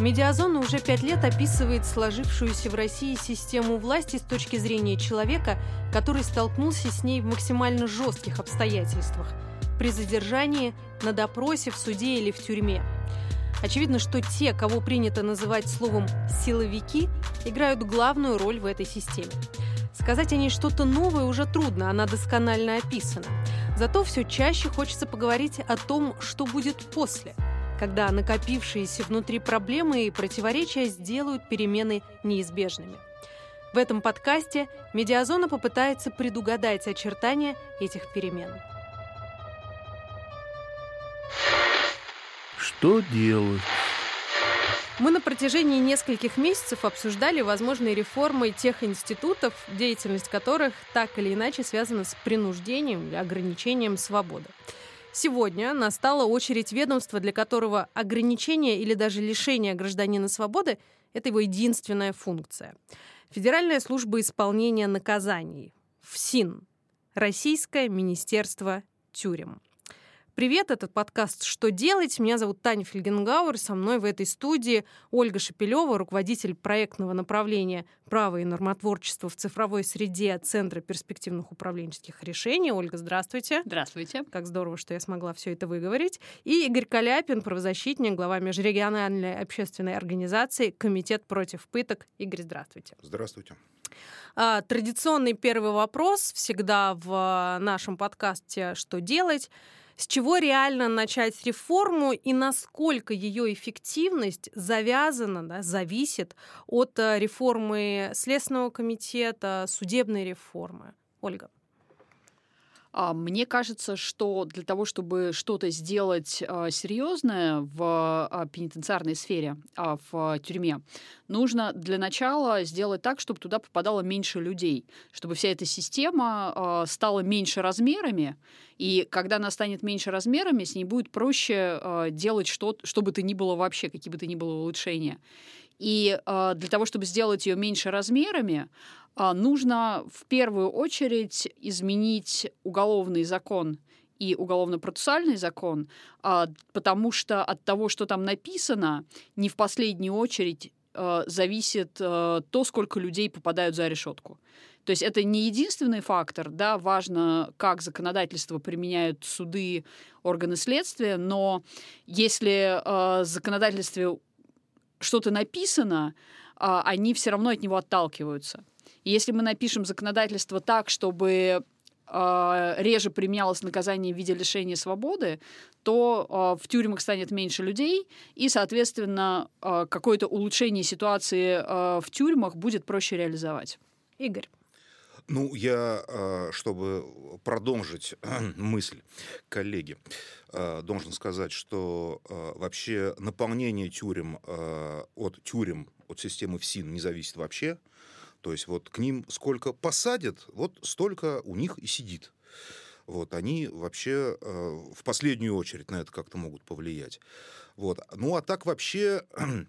Медиазона уже 5 лет описывает сложившуюся в России систему власти с точки зрения человека, который столкнулся с ней в максимально жестких обстоятельствах – при задержании, на допросе, в суде или в тюрьме. Очевидно, что те, кого принято называть словом «силовики», играют главную роль в этой системе. Сказать о ней что-то новое уже трудно, она досконально описана. Зато все чаще хочется поговорить о том, что будет после, когда накопившиеся внутри проблемы и противоречия сделают перемены неизбежными. В этом подкасте «Медиазона» попытается предугадать очертания этих перемен. Что делать? Мы на протяжении нескольких месяцев обсуждали возможные реформы тех институтов, деятельность которых так или иначе связана с принуждением или ограничением свободы. Сегодня настала очередь ведомства, для которого ограничение или даже лишение гражданина свободы – это его единственная функция. Федеральная служба исполнения наказаний, ФСИН, Российское министерство тюрем. Привет, этот подкаст «Что делать?». Меня зовут Таня Фельгенгауэр. Со мной в этой студии Ольга Шепелева, руководитель проектного направления «Право и нормотворчество в цифровой среде» Центра перспективных управленческих решений. Ольга, здравствуйте. Здравствуйте. Как здорово, что я смогла все это выговорить. И Игорь Каляпин, правозащитник, глава межрегиональной общественной организации «Комитет против пыток». Игорь, здравствуйте. Здравствуйте. Традиционный первый вопрос всегда в нашем подкасте «Что делать?». С чего реально начать реформу и насколько ее эффективность зависит от реформы Следственного комитета, судебной реформы? Ольга. Мне кажется, что для того, чтобы что-то сделать серьезное в пенитенциарной сфере, в тюрьме, нужно для начала сделать так, чтобы туда попадало меньше людей, чтобы вся эта система стала меньше размерами, и когда она станет меньше размерами, с ней будет проще делать что бы то ни было вообще, какие бы то ни было улучшения. И для того, чтобы сделать ее меньше размерами, нужно в первую очередь изменить уголовный закон и уголовно-процессуальный закон, потому что от того, что там написано, не в последнюю очередь зависит то, сколько людей попадают за решетку. То есть это не единственный фактор, да, важно, как законодательство применяют суды, органы следствия, но если в законодательстве что-то написано, они все равно от него отталкиваются. И если мы напишем законодательство так, чтобы реже применялось наказание в виде лишения свободы, то в тюрьмах станет меньше людей, и, соответственно, какое-то улучшение ситуации в тюрьмах будет проще реализовать. Игорь. Я, чтобы продолжить мысль коллеги, должен сказать, что вообще наполнение тюрем от системы ФСИН не зависит вообще. То есть вот к ним сколько посадят, вот столько у них и сидит. Вот, они вообще в последнюю очередь на это как-то могут повлиять. Вот. А так вообще...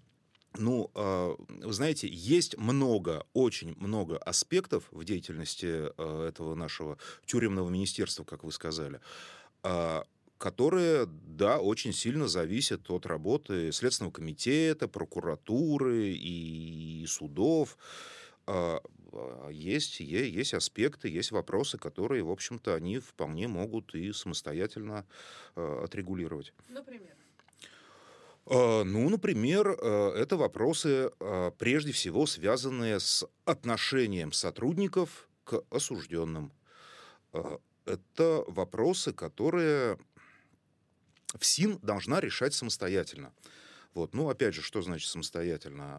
вы знаете, есть очень много аспектов в деятельности этого нашего тюремного министерства, как вы сказали, которые, да, очень сильно зависят от работы Следственного комитета, прокуратуры и судов. Есть аспекты, есть вопросы, которые, в общем-то, они вполне могут и самостоятельно отрегулировать. Например? Например, это вопросы, прежде всего, связанные с отношением сотрудников к осужденным. Это вопросы, которые ФСИН должна решать самостоятельно. Вот. Опять же, что значит самостоятельно?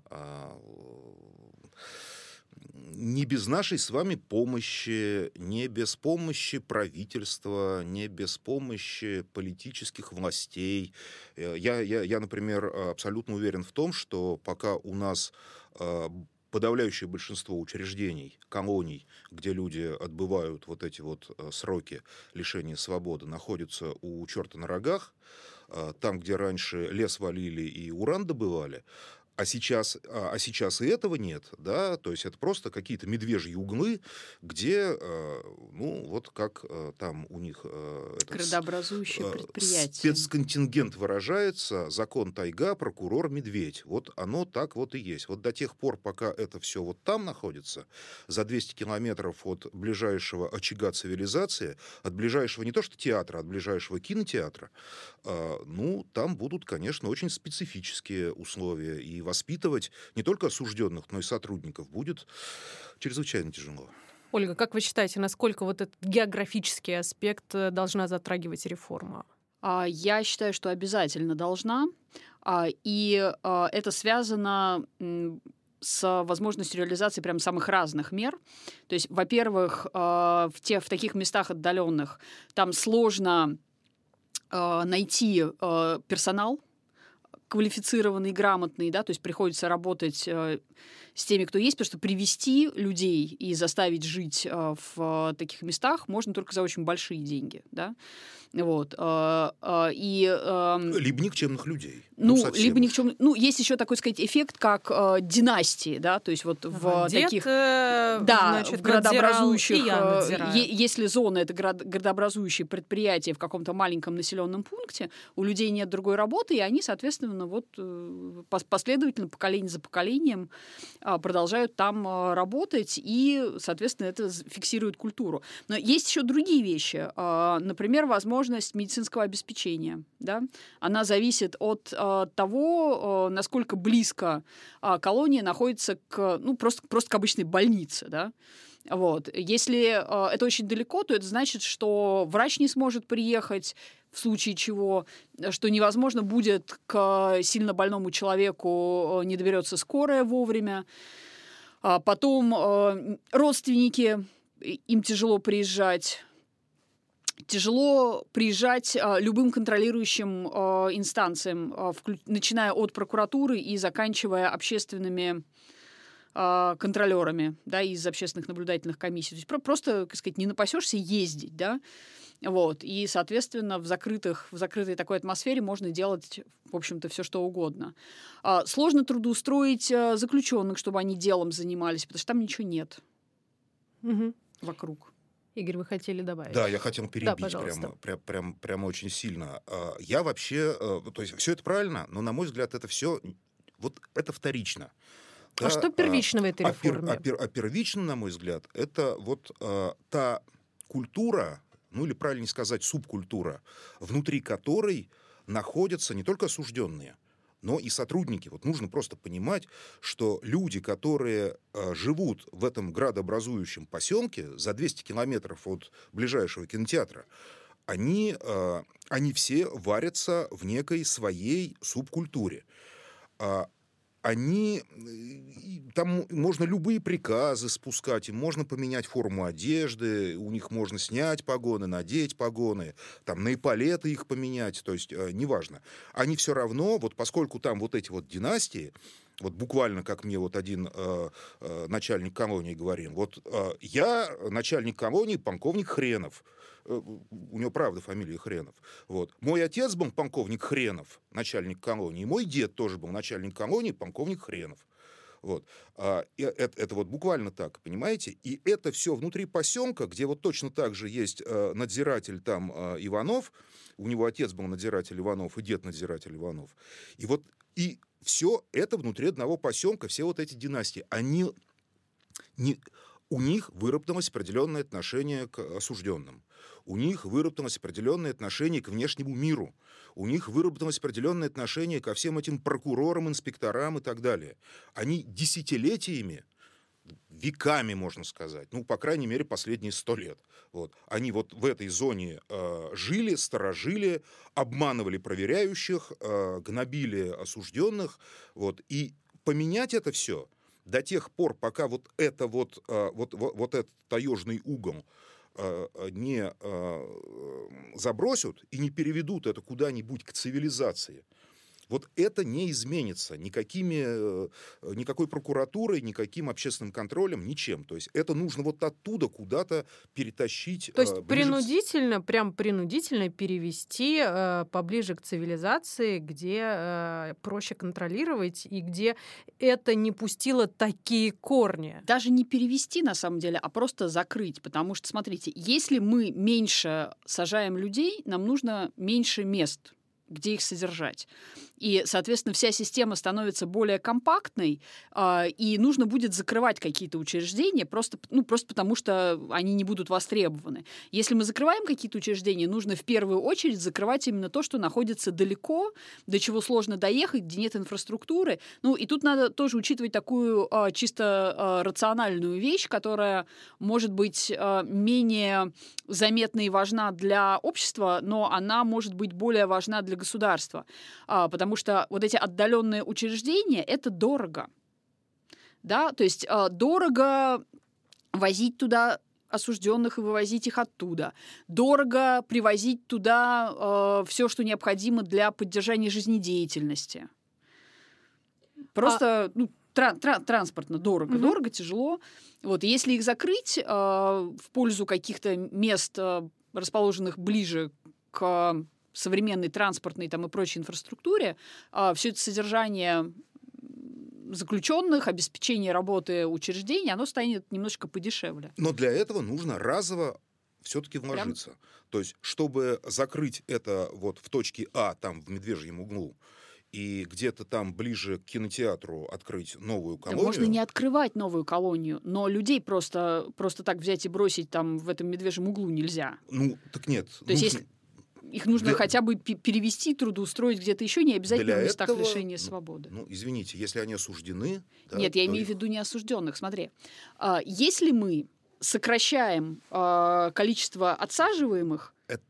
Не без нашей с вами помощи, не без помощи правительства, не без помощи политических властей. Я, например, абсолютно уверен в том, что пока у нас подавляющее большинство учреждений, колоний, где люди отбывают вот эти вот сроки лишения свободы, находятся у черта на рогах, там, где раньше лес валили и уран добывали, сейчас и этого нет, да, то есть это просто какие-то медвежьи углы, где, вот как там у них Градообразующее предприятие. спецконтингент выражается, закон тайга, прокурор медведь. Вот оно так вот и есть. Вот до тех пор, пока это все вот там находится, за 200 километров от ближайшего очага цивилизации, от ближайшего не то что театра, от ближайшего кинотеатра, там будут, конечно, очень специфические условия, и воспитывать не только осужденных, но и сотрудников будет чрезвычайно тяжело. Ольга, как вы считаете, насколько вот этот географический аспект должна затрагивать реформа? Я считаю, что обязательно должна. И это связано с возможностью реализации прям самых разных мер. То есть, во-первых, в таких местах отдаленных там сложно найти персонал квалифицированный, грамотный, да, то есть приходится работать с теми, кто есть, потому что привести людей и заставить жить в таких местах можно только за очень большие деньги, да. Вот. Либо никчемных людей. Либо никчемных. Есть еще такой, сказать, эффект, как династии, да, то есть вот в дед, таких... в градообразующих... Если зона — это градообразующие предприятия в каком-то маленьком населенном пункте, у людей нет другой работы, и они, соответственно, последовательно, поколение за поколением продолжают там работать, и, соответственно, это фиксирует культуру. Но есть еще другие вещи. Например, возможность медицинского обеспечения. Да? Она зависит от того, насколько близко колония находится просто к обычной больнице. Да? Вот. Если это очень далеко, то это значит, что врач не сможет приехать, в случае чего, что невозможно будет к сильно больному человеку, не доберется скорая вовремя. Потом родственники, им тяжело приезжать. Тяжело приезжать любым контролирующим инстанциям, начиная от прокуратуры и заканчивая общественными контролерами, да, из общественных наблюдательных комиссий. То есть просто, так сказать, не напасешься ездить, да. Вот. И, соответственно, в закрытой такой атмосфере можно делать, в общем-то, все что угодно. Сложно трудоустроить заключенных, чтобы они делом занимались, потому что там ничего нет вокруг. Игорь, вы хотели добавить? Да, я хотел перебить прямо очень сильно. Я вообще... То есть все это правильно, но, на мой взгляд, это все... Вот это вторично. А что первично в этой реформе? Первично, на мой взгляд, это вот та культура, или правильнее сказать, субкультура, внутри которой находятся не только осужденные, но и сотрудники. Вот нужно просто понимать, что люди, которые живут в этом градообразующем поселке за 200 километров от ближайшего кинотеатра, они все варятся в некой своей субкультуре. Там можно любые приказы спускать, им можно поменять форму одежды, у них можно снять погоны, надеть погоны, там на эполеты их поменять, то есть неважно. Они все равно, вот поскольку там вот эти вот династии, вот буквально как мне вот один начальник колонии говорил, я начальник колонии полковник Хренов. У него, правда, фамилия Хренов. Вот. Мой отец был полковник Хренов, начальник колонии. Мой дед тоже был начальник колонии, полковник Хренов. Вот. Это вот буквально так, понимаете? И это все внутри поселка, где вот точно так же есть надзиратель там Иванов. У него отец был надзиратель Иванов и дед надзиратель Иванов. И все это внутри одного поселка, все вот эти династии, у них выработалось определенное отношение к осужденным. У них выработалось определенное отношение к внешнему миру. У них выработалось определенное отношение ко всем этим прокурорам, инспекторам и так далее. Они десятилетиями, веками, можно сказать, по крайней мере, последние 100 лет. Вот. Они вот в этой зоне жили, сторожили, обманывали проверяющих, гнобили осужденных. Вот. И поменять это все до тех пор, пока вот этот таежный угол не забросят и не переведут это куда-нибудь к цивилизации, Вот это не изменится никакой прокуратурой, никаким общественным контролем, ничем. То есть это нужно вот оттуда куда-то перетащить. То есть принудительно, прям принудительно перевести поближе к цивилизации, где проще контролировать и где это не пустило такие корни. Даже не перевести, на самом деле, а просто закрыть. Потому что, смотрите, если мы меньше сажаем людей, нам нужно меньше мест, где их содержать. И, соответственно, вся система становится более компактной, и нужно будет закрывать какие-то учреждения просто потому, что они не будут востребованы. Если мы закрываем какие-то учреждения, нужно в первую очередь закрывать именно то, что находится далеко, до чего сложно доехать, где нет инфраструктуры. И тут надо тоже учитывать такую чисто рациональную вещь, которая может быть менее заметна и важна для общества, но она может быть более важна для государства. Потому что вот эти отдаленные учреждения — это дорого. Да? То есть дорого возить туда осужденных и вывозить их оттуда. Дорого привозить туда все, что необходимо для поддержания жизнедеятельности. Просто транспортно дорого. Дорого, тяжело. Вот. Если их закрыть в пользу каких-то мест, расположенных ближе к современной транспортной и прочей инфраструктуре, все это содержание заключенных, обеспечение работы учреждений, оно станет немножко подешевле. Но для этого нужно разово все-таки вложиться. То есть, чтобы закрыть это вот в точке А, там в Медвежьем углу, и где-то там ближе к кинотеатру открыть новую колонию. Да можно не открывать новую колонию, но людей просто так взять и бросить там в этом Медвежьем углу нельзя. Так нет. То есть, если их нужно хотя бы перевести, трудоустроить где-то еще, не обязательно в местах лишения свободы. Извините, если они осуждены... Нет, я имею в виду не осужденных. Смотри, если мы сокращаем количество отсаживаемых...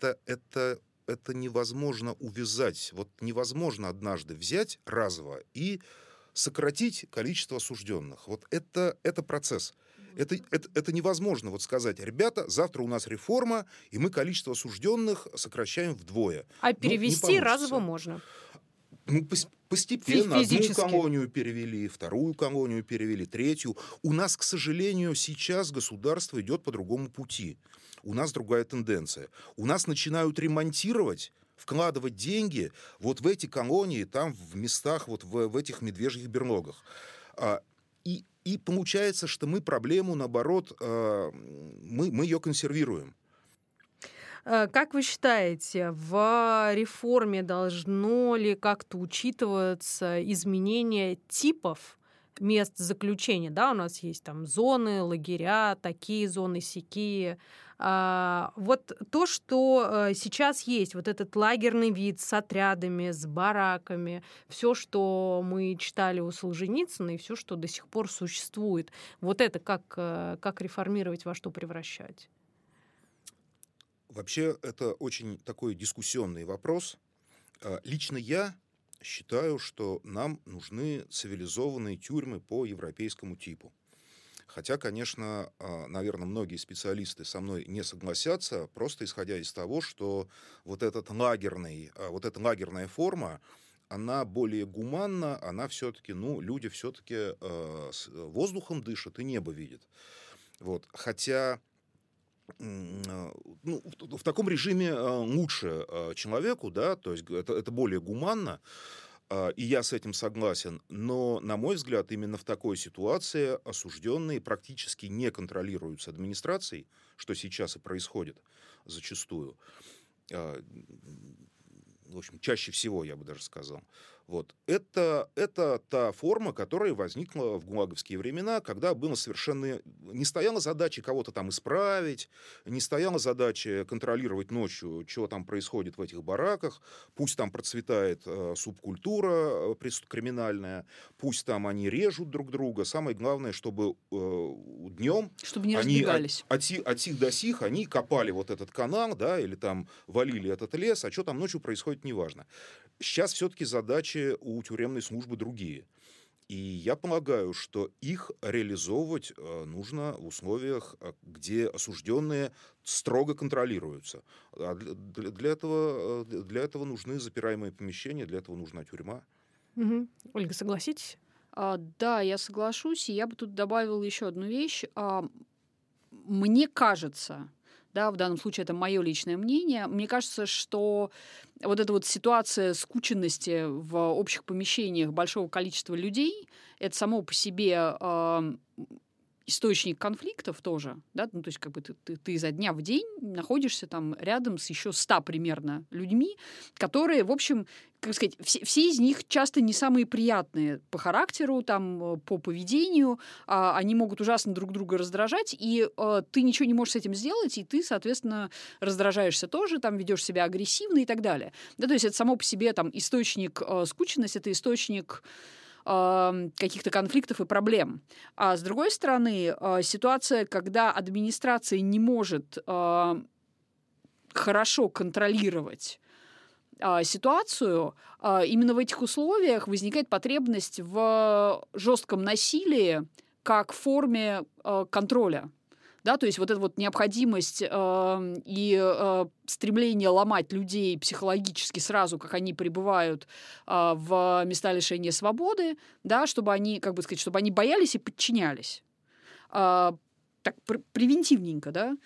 Это невозможно увязать. Вот невозможно однажды взять разово и сократить количество осужденных. Вот это процесс. Это невозможно вот сказать: ребята, завтра у нас реформа, и мы количество осужденных сокращаем вдвое. А перевести разово можно. Постепенно одну колонию перевели, вторую колонию перевели, третью. У нас, к сожалению, сейчас государство идет по другому пути. У нас другая тенденция. У нас начинают ремонтировать, вкладывать деньги вот в эти колонии, там в местах, вот в этих медвежьих берлогах. И получается, что мы проблему, наоборот, мы ее консервируем. Как вы считаете, в реформе должно ли как-то учитываться изменение типов мест заключения? Да, у нас есть там зоны, лагеря, такие зоны, сякие. Вот то, что сейчас есть, вот этот лагерный вид с отрядами, с бараками, все, что мы читали у Солженицына, и все, что до сих пор существует, вот это как реформировать, во что превращать? Вообще, это очень такой дискуссионный вопрос. Лично я считаю, что нам нужны цивилизованные тюрьмы по европейскому типу. Хотя, конечно, наверное, многие специалисты со мной не согласятся, просто исходя из того, что вот эта лагерная форма, она более гуманна, она все-таки, люди все-таки воздухом дышат и небо видят. Вот. Хотя в таком режиме лучше человеку, да, то есть это более гуманно, и я с этим согласен, но, на мой взгляд, именно в такой ситуации осужденные практически не контролируются администрацией, что сейчас и происходит зачастую. В общем, чаще всего, я бы даже сказал. Вот. Это та форма, которая возникла в гулаговские времена, когда было совершенно... Не стояла задача кого-то там исправить, не стояла задача контролировать ночью, что там происходит в этих бараках. Пусть там процветает субкультура криминальная, пусть там они режут друг друга. Самое главное, чтобы днем... Чтобы не разбегались. От сих до сих они копали вот этот канал, да, или там валили этот лес, а что там ночью происходит, неважно. Сейчас все-таки задачи у тюремной службы другие. И я полагаю, что их реализовывать нужно в условиях, где осужденные строго контролируются. А для этого нужны запираемые помещения, для этого нужна тюрьма. Мгм. Ольга, согласитесь? Да, я соглашусь, и я бы тут добавила еще одну вещь. Мне кажется, да, в данном случае это мое личное мнение, мне кажется, что вот эта вот ситуация скученности в общих помещениях большого количества людей, это само по себе источник конфликтов тоже, да, ну, то есть как бы ты изо дня в день находишься там рядом с еще 100 примерно людьми, которые, в общем, как сказать, все из них часто не самые приятные по характеру, там, по поведению, они могут ужасно друг друга раздражать, и ты ничего не можешь с этим сделать, и ты, соответственно, раздражаешься тоже, там, ведешь себя агрессивно и так далее. Да, то есть это само по себе там источник скученности, это источник каких-то конфликтов и проблем. А с другой стороны, ситуация, когда администрация не может хорошо контролировать ситуацию, именно в этих условиях возникает потребность в жестком насилии как форме контроля. Да, то есть вот эта вот необходимость и стремление ломать людей психологически сразу, как они прибывают в места лишения свободы, да, чтобы они, как бы сказать, чтобы они боялись и подчинялись. Так превентивненько, да,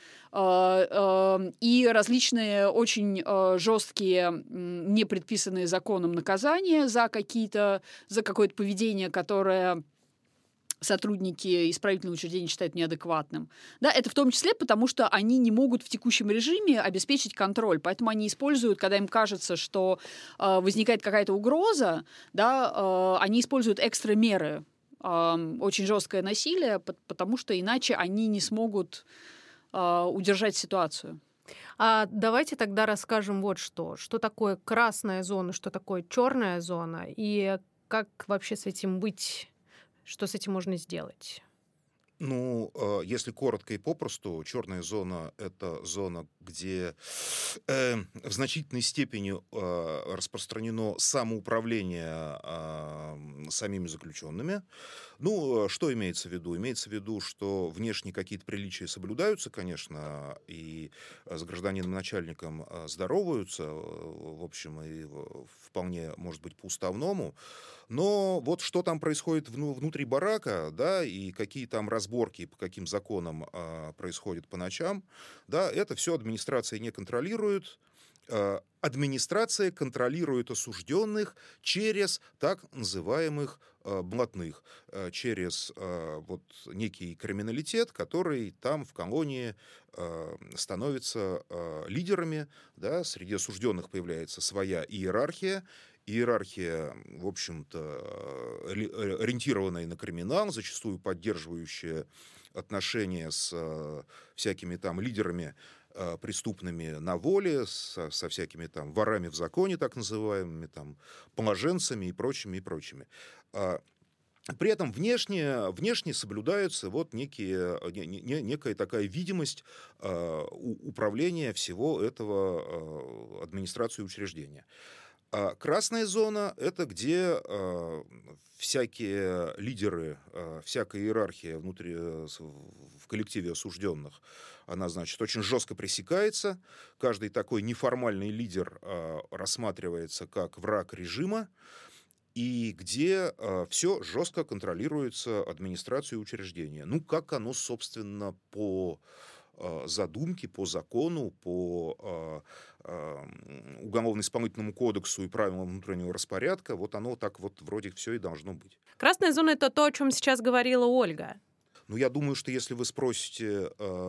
и различные очень жесткие, не предписанные законом наказания за какое-то поведение, которое сотрудники исправительного учреждения считают неадекватным. Да, это в том числе потому, что они не могут в текущем режиме обеспечить контроль. Поэтому они используют, когда им кажется, что возникает какая-то угроза, да, они используют экстра-меры, очень жесткое насилие, потому что иначе они не смогут удержать ситуацию. А давайте тогда расскажем вот что. Что такое красная зона, что такое черная зона, и как вообще с этим быть? Что с этим можно сделать? Ну, если коротко и попросту, черная зона — это зона, где в значительной степени распространено самоуправление самими заключенными. Ну, что имеется в виду? Имеется в виду, что внешние какие-то приличия соблюдаются, конечно, и с гражданином начальником здороваются, в общем, и вполне, может быть, по-уставному. Но вот что там происходит внутри барака, да, и какие там разборки, по каким законам происходят по ночам, да, это все администрация не контролирует. Администрация контролирует осужденных через так называемых блатных, через вот некий криминалитет, который там в колонии становится лидерами, да, среди осужденных появляется своя иерархия, в общем-то, ориентированная на криминал, зачастую поддерживающая отношения с всякими там лидерами преступными на воле, со всякими там ворами в законе, так называемыми, там, положенцами и прочими, и прочими. При этом внешне соблюдается вот некая такая видимость управления всего этого администрации учреждения. А красная зона — это где всякие лидеры, всякая иерархия внутри, в коллективе осужденных, она, значит, очень жестко пресекается. Каждый такой неформальный лидер рассматривается как враг режима, и где все жестко контролируется администрацией учреждения. Ну, как оно, собственно, по задумке, по закону, по Уголовно-исполнительному кодексу и правилам внутреннего распорядка, вот оно так вот вроде все и должно быть. Красная зона — это то, о чем сейчас говорила Ольга. Ну, я думаю, что если вы спросите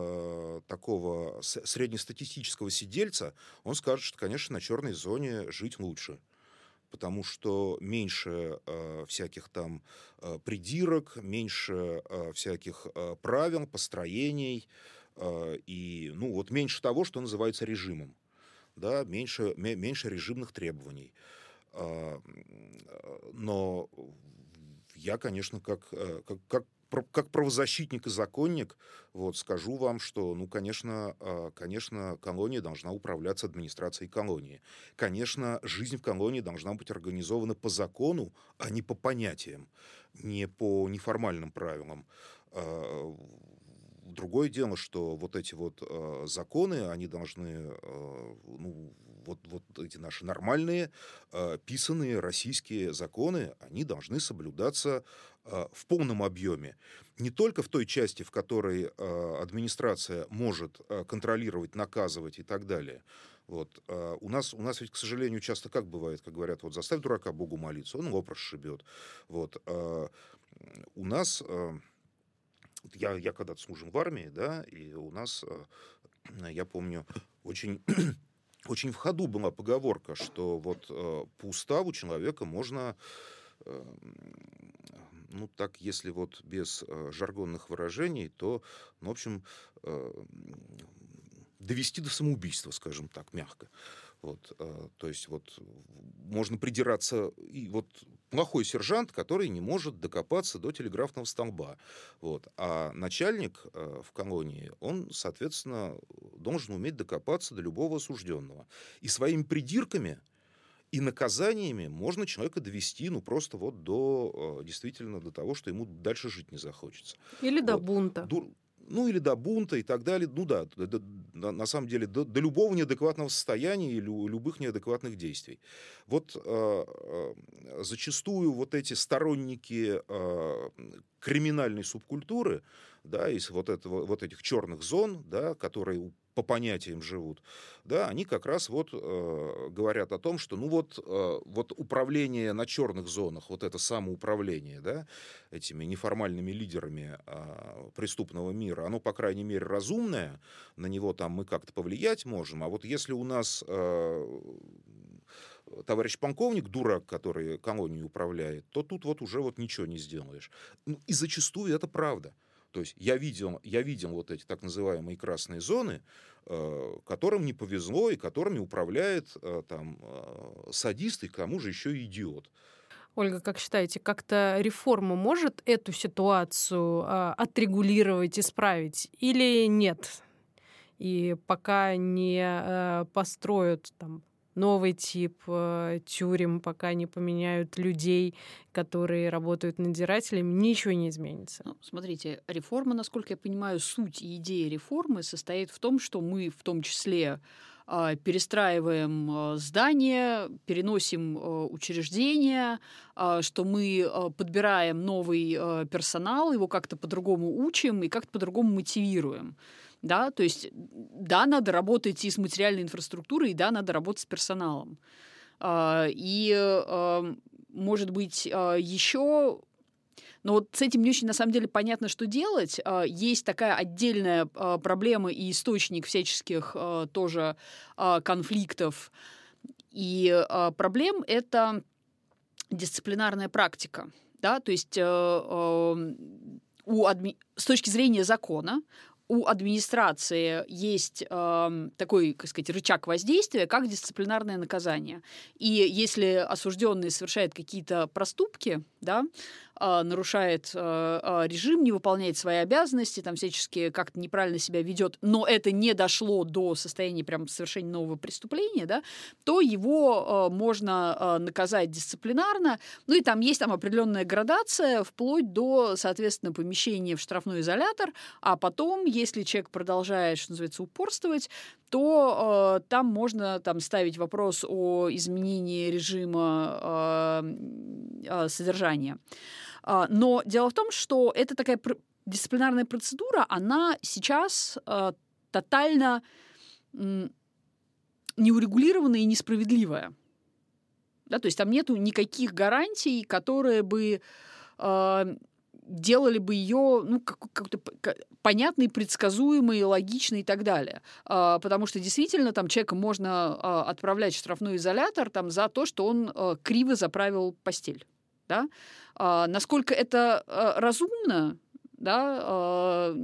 такого среднестатистического сидельца, он скажет, что, конечно, на черной зоне жить лучше. Потому что меньше всяких там придирок, меньше всяких правил, построений, и, ну, вот меньше того, что называется режимом. Да, меньше режимных требований. Но я, конечно, как правозащитник и законник, вот, скажу вам, что, ну, конечно, колония должна управляться администрацией колонии. Конечно, жизнь в колонии должна быть организована по закону, а не по понятиям, не по неформальным правилам. Другое дело, что вот эти вот законы, они должны, ну, вот эти наши нормальные, писанные российские законы, они должны соблюдаться в полном объеме. Не только в той части, в которой администрация может контролировать, наказывать и так далее. Вот. У нас ведь, к сожалению, часто как бывает, как говорят, вот заставь дурака Богу молиться, он лоб расшибет. Вот. У нас... Я когда-то служил в армии, да, и у нас, я помню, очень, очень в ходу была поговорка, что вот по уставу человека можно, ну так, если вот без жаргонных выражений, то, ну, в общем, довести до самоубийства, скажем так, мягко. Вот, то есть вот можно придираться, и вот плохой сержант, который не может докопаться до телеграфного столба. Вот. А начальник в колонии, он, соответственно, должен уметь докопаться до любого осужденного. И своими придирками и наказаниями можно человека довести, ну, просто вот действительно до того, что ему дальше жить не захочется. Или до бунта. Ну, или до бунта и так далее. Ну да, на самом деле, до любого неадекватного состояния и любых неадекватных действий. Вот зачастую вот эти сторонники криминальной субкультуры, да, из вот этих черных зон, да, которые по понятиям живут, да, они как раз вот говорят о том, что ну вот управление на черных зонах, вот это самоуправление, да, этими неформальными лидерами преступного мира, оно, по крайней мере, разумное, на него там мы как-то повлиять можем, а вот если у нас товарищ полковник, дурак, который колонией управляет, то тут вот уже вот ничего не сделаешь. Ну, и зачастую это правда. То есть я видел вот эти так называемые красные зоны, которым не повезло и которыми управляет там садист и к тому же еще и идиот. Ольга, как считаете, как-то реформа может эту ситуацию отрегулировать, исправить или нет? И пока не построят там новый тип тюрем, пока не поменяют людей, которые работают надзирателями, ничего не изменится. Ну, смотрите, реформа, насколько я понимаю, суть и идея реформы состоит в том, что мы в том числе перестраиваем здания, переносим учреждения, что мы подбираем новый персонал, его как-то по-другому учим и как-то по-другому мотивируем. Да, то есть, да, надо работать и с материальной инфраструктурой, и да, надо работать с персоналом. И, может быть, еще... Но вот с этим не очень, на самом деле, понятно, что делать. Есть такая отдельная проблема и источник всяческих тоже конфликтов и проблем — это дисциплинарная практика. Да? То есть с точки зрения закона у администрации есть такой, как сказать, рычаг воздействия, как дисциплинарное наказание. И если осужденный совершает какие-то проступки, да, нарушает режим, не выполняет свои обязанности, там всячески как-то неправильно себя ведет, но это не дошло до состояния прям совершения нового преступления, да, то его можно наказать дисциплинарно. Ну и там есть там определенная градация, вплоть до, соответственно, помещения в штрафной изолятор, а потом, если человек продолжает, что называется, упорствовать, то там можно там ставить вопрос о изменении режима содержания. Но дело в том, что это такая дисциплинарная процедура, она сейчас тотально неурегулированная и несправедливая. Да, то есть там нету никаких гарантий, которые бы делали бы ее как-то понятной, предсказуемой, логичной и так далее. Потому что действительно там человека можно отправлять в штрафной изолятор там, за то, что он криво заправил постель. Да? Насколько это разумно, да,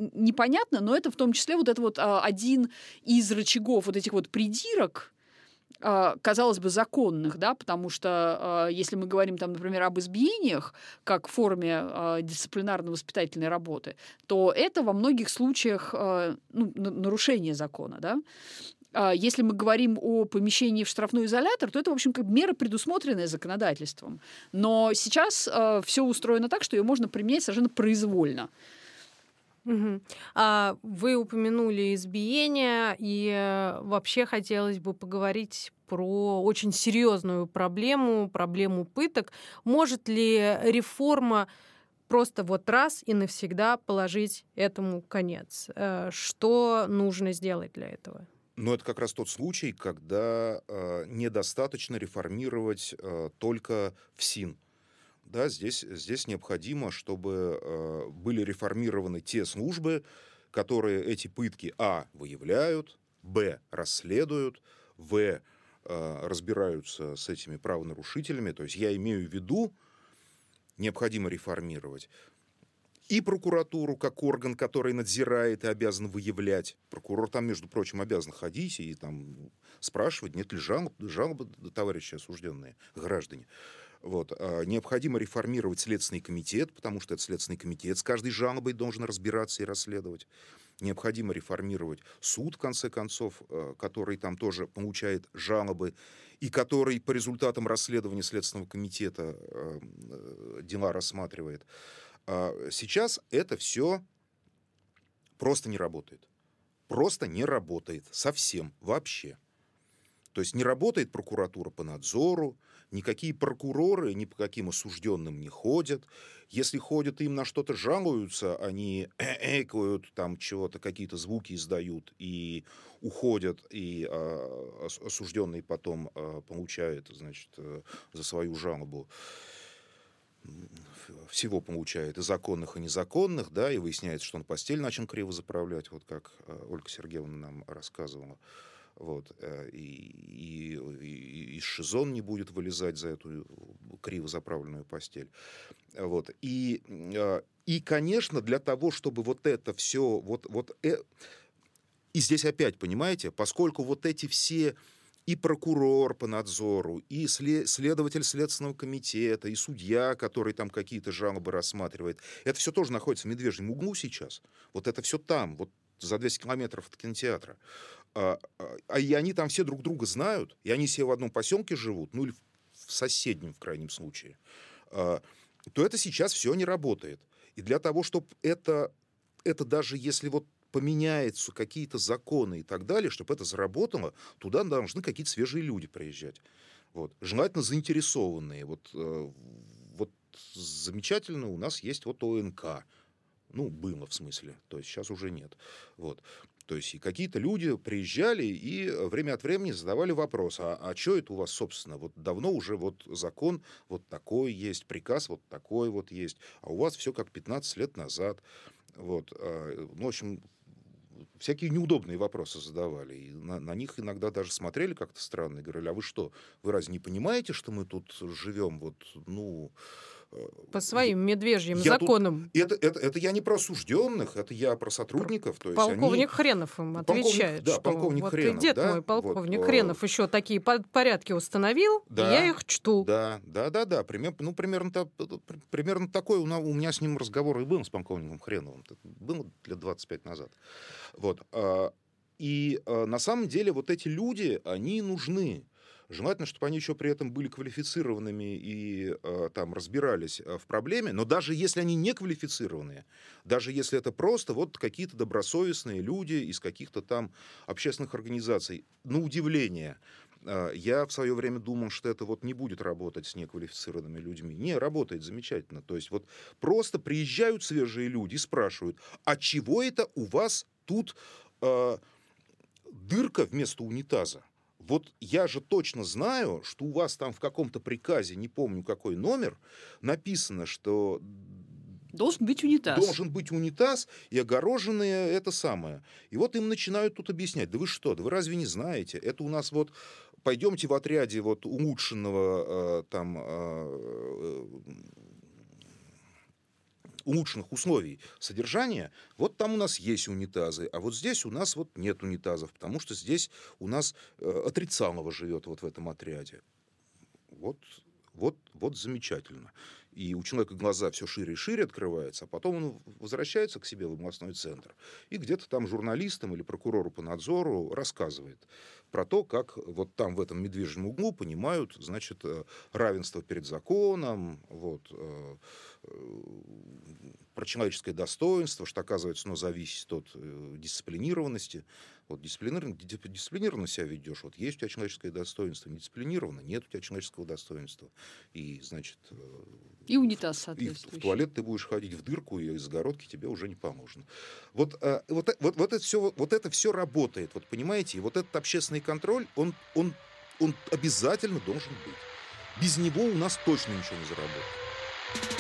непонятно, но это в том числе вот это вот один из рычагов вот этих вот придирок, казалось бы, законных, да, потому что если мы говорим, там, например, об избиениях как форме дисциплинарно-воспитательной работы, то это во многих случаях нарушение закона, да. Если мы говорим о помещении в штрафной изолятор, то это, в общем, как мера, предусмотренная законодательством. Но сейчас все устроено так, что ее можно применять совершенно произвольно. Угу. Вы упомянули избиение, и вообще хотелось бы поговорить про очень серьезную проблему пыток. Может ли реформа просто вот раз и навсегда положить этому конец? Что нужно сделать для этого? Но это как раз тот случай, когда недостаточно реформировать только ФСИН. Да, здесь необходимо, чтобы были реформированы те службы, которые эти пытки выявляют, расследуют, разбираются с этими правонарушителями. То есть я имею в виду, необходимо реформировать и прокуратуру как орган, который надзирает и обязан выявлять. Прокурор там, между прочим, обязан ходить и там спрашивать, нет ли жалобы, товарищи осужденные, граждане. Вот. Необходимо реформировать Следственный комитет, потому что это Следственный комитет с каждой жалобой должен разбираться и расследовать. Необходимо реформировать суд, в конце концов, который там тоже получает жалобы, и который по результатам расследования Следственного комитета дела рассматривает. Сейчас это все просто не работает. Просто не работает. Совсем. Вообще. То есть не работает прокуратура по надзору, никакие прокуроры ни по каким осужденным не ходят. Если ходят, им на что-то жалуются, они экают, там чего-то, какие-то звуки издают и уходят, и осужденный потом получает, значит, за свою жалобу всего получает, и законных, и незаконных, да, и выясняется, что он постель начал криво заправлять, вот как Ольга Сергеевна нам рассказывала. Вот, и из ШИЗО не будет вылезать за эту криво заправленную постель. Вот, и, конечно, для того, чтобы вот это все, и здесь опять, понимаете, поскольку вот эти все и прокурор по надзору, и следователь Следственного комитета, и судья, который там какие-то жалобы рассматривает, это все тоже находится в медвежьем углу сейчас. Вот это все там, вот за 200 километров от кинотеатра. И они там все друг друга знают, и они все в одном поселке живут, ну или в соседнем, в крайнем случае, то это сейчас все не работает. И для того, чтобы это даже если вот поменяются какие-то законы и так далее, чтобы это заработало, туда должны какие-то свежие люди приезжать. Вот. Желательно заинтересованные. Вот замечательно у нас есть вот ОНК. Ну, было в смысле. То есть сейчас уже нет. Вот. То есть и какие-то люди приезжали и время от времени задавали вопрос, а что это у вас, собственно? Вот давно уже вот закон вот такой есть, приказ вот такой вот есть, а у вас все как 15 лет назад. Вот. Ну, в общем, всякие неудобные вопросы задавали. И на них иногда даже смотрели как-то странно и говорили, а вы что, вы разве не понимаете, что мы тут живем вот, ну... По своим медвежьим законам. Это я не про осужденных, это я про сотрудников. То есть полковник Хренов им отвечает, да, что полковник вот Хренов, и дед мой, полковник Хренов, еще такие порядки установил, да, и я их чту. Да. Примерно такой у меня с ним разговор и был с полковником Хреновым. Это было лет 25 назад. Вот. И на самом деле вот эти люди, они нужны. Желательно, чтобы они еще при этом были квалифицированными и там разбирались в проблеме. Но даже если они не квалифицированные, даже если это просто вот какие-то добросовестные люди из каких-то там общественных организаций, на удивление, я в свое время думал, что это вот не будет работать с неквалифицированными людьми. Не, работает замечательно. То есть вот просто приезжают свежие люди и спрашивают, а чего это у вас тут дырка вместо унитаза? Вот я же точно знаю, что у вас там в каком-то приказе, не помню какой номер, написано, что должен быть унитаз. Должен быть унитаз и огороженное это самое. И вот им начинают тут объяснять, да вы что, да вы разве не знаете? Это у нас вот, пойдемте в отряде вот улучшенного улучшенных условий содержания, вот там у нас есть унитазы, а вот здесь у нас вот нет унитазов, потому что здесь у нас Отрицалова живет вот в этом отряде. Вот замечательно. И у человека глаза все шире и шире открываются, а потом он возвращается к себе в областной центр и где-то там журналистам или прокурору по надзору рассказывает про то, как вот там в этом медвежьем углу понимают, значит, равенство перед законом, про человеческое достоинство, что, оказывается, оно зависит от дисциплинированности. Вот дисциплинированно себя ведешь, вот есть у тебя человеческое достоинство, недисциплинированно, нет у тебя человеческого достоинства. И, значит... И унитаз И соответствующий. в туалет ты будешь ходить в дырку, и из загородки тебе уже не поможет. Вот это все работает, вот понимаете? И вот этот общественный контроль, он обязательно должен быть. Без него у нас точно ничего не заработает.